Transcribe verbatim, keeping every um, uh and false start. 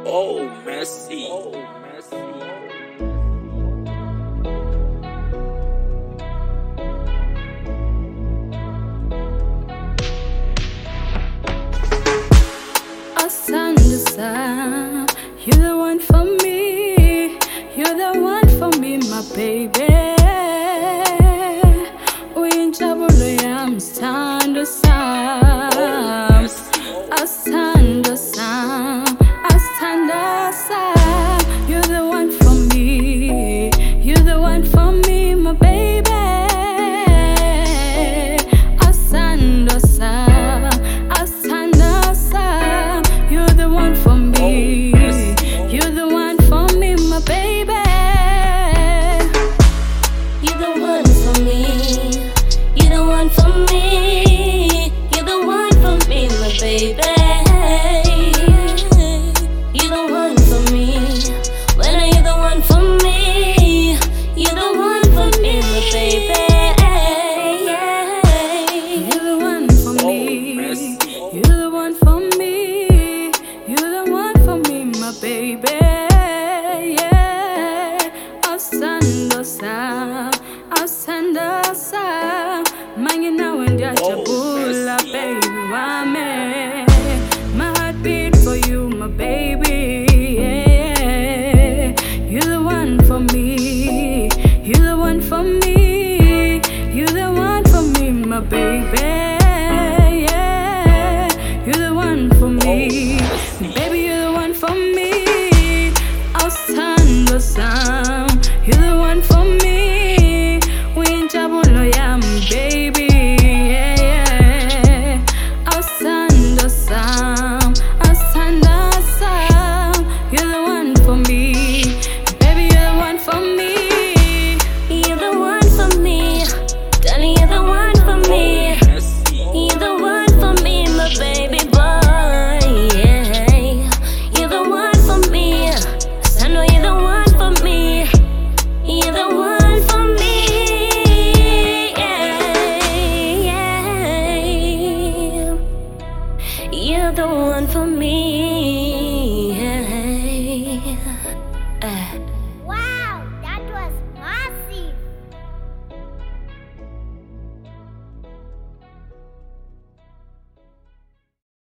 Oh, Messi. Oh, Messi. Asante sana, you're the one for me, you're the one for me, my baby. Uyinjabulo yami sithando sami, asithando sami, asithando sami. You're the one for me, you're the one for me, my baby. Asithando sami, asithando sami. You're the one for me, you're the one for me, my baby. You're the one for me, you're the one for me.